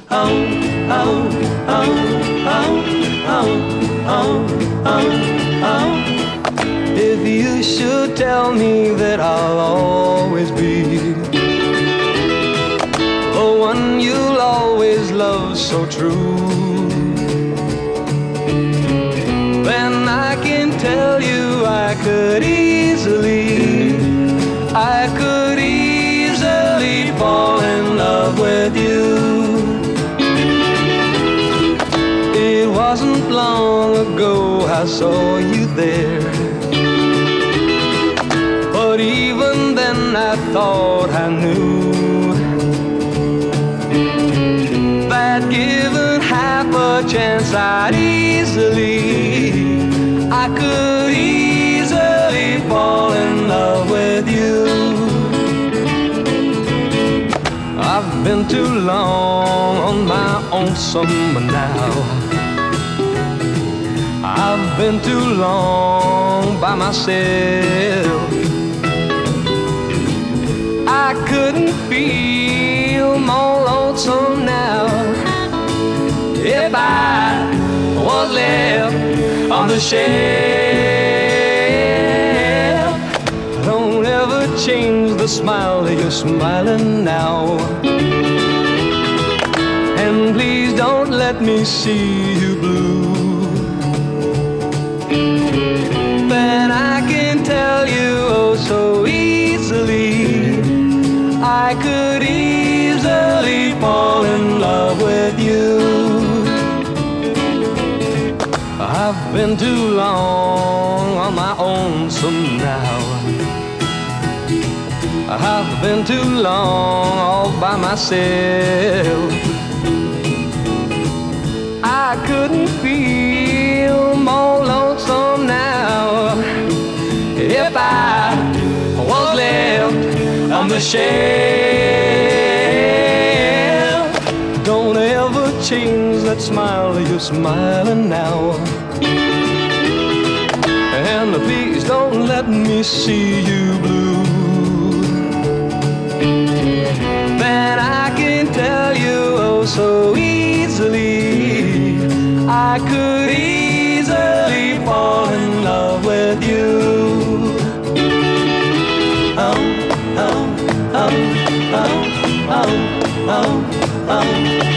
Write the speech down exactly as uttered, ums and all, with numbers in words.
oh, oh, oh, oh, oh, oh, oh. If you should tell me that I'll always be the one you'll always love so true, then I can tell you I could easily, I could easily fall in love with you. It wasn't long ago I saw you there, but even then I thought I knew that given half a chance I'd easily, I could easily fall in love with you. I've been too long on my own summer now. I've been too long by myself. I couldn't feel more lonesome now if I was left on the shelf. Don't ever change the smile that you're smiling now, and please don't let me see you blue. Then I can tell you oh so easily, I could easily fall in love with you. I've been too long on my own some now. I've been too long all by myself. I couldn't feel more lonesome now if I was left on the shelf. Don't ever change that smile that you're smiling now, and please don't let me see you blue. Then I can tell you oh so easily, I could easily fall in love with you. Oh, oh, oh, oh, oh, oh, oh.